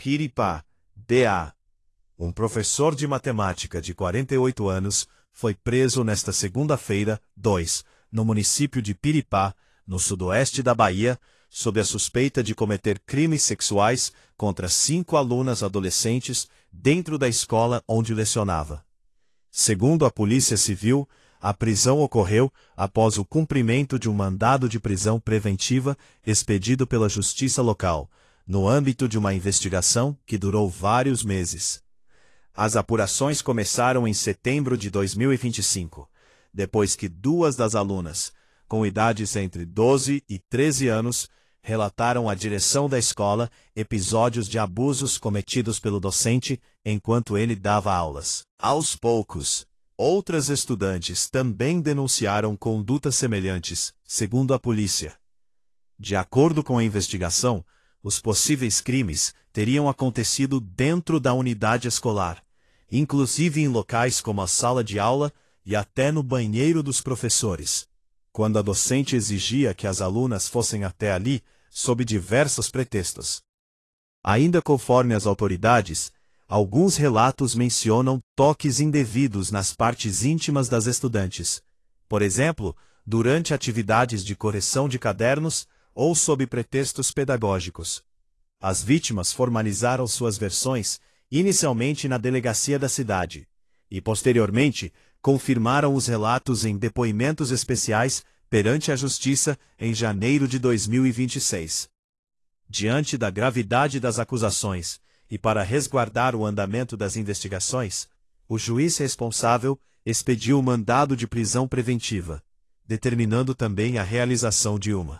Piripá, BA. Um professor de matemática de 48 anos foi preso nesta segunda-feira, 2, no município de Piripá, no sudoeste da Bahia, sob a suspeita de cometer crimes sexuais contra 5 alunas adolescentes dentro da escola onde lecionava. Segundo a Polícia Civil, a prisão ocorreu após o cumprimento de um mandado de prisão preventiva expedido pela Justiça local, no âmbito de uma investigação que durou vários meses. As apurações começaram em setembro de 2025, depois que 2 das alunas, com idades entre 12 e 13 anos, relataram à direção da escola episódios de abusos cometidos pelo docente enquanto ele dava aulas. Aos poucos, outras estudantes também denunciaram condutas semelhantes, segundo a polícia. De acordo com a investigação, os possíveis crimes teriam acontecido dentro da unidade escolar, inclusive em locais como a sala de aula e até no banheiro dos professores, quando a docente exigia que as alunas fossem até ali, sob diversos pretextos. Ainda conforme as autoridades, alguns relatos mencionam toques indevidos nas partes íntimas das estudantes, por exemplo, durante atividades de correção de cadernos ou sob pretextos pedagógicos. As vítimas formalizaram suas versões inicialmente na delegacia da cidade e, posteriormente, confirmaram os relatos em depoimentos especiais perante a Justiça em janeiro de 2026. Diante da gravidade das acusações e para resguardar o andamento das investigações, o juiz responsável expediu o mandado de prisão preventiva, determinando também a realização de uma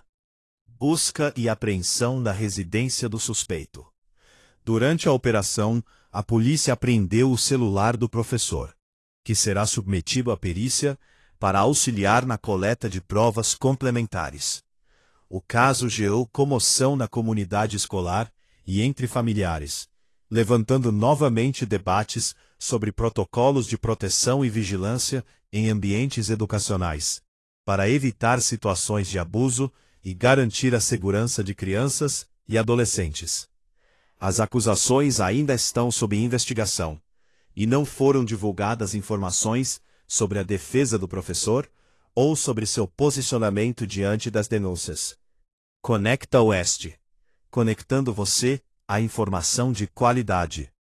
busca e apreensão na residência do suspeito. Durante a operação, a polícia apreendeu o celular do professor, que será submetido à perícia para auxiliar na coleta de provas complementares. O caso gerou comoção na comunidade escolar e entre familiares, levantando novamente debates sobre protocolos de proteção e vigilância em ambientes educacionais, para evitar situações de abuso e garantir a segurança de crianças e adolescentes. As acusações ainda estão sob investigação, e não foram divulgadas informações sobre a defesa do professor ou sobre seu posicionamento diante das denúncias. Conecta Oeste. Conectando você à informação de qualidade.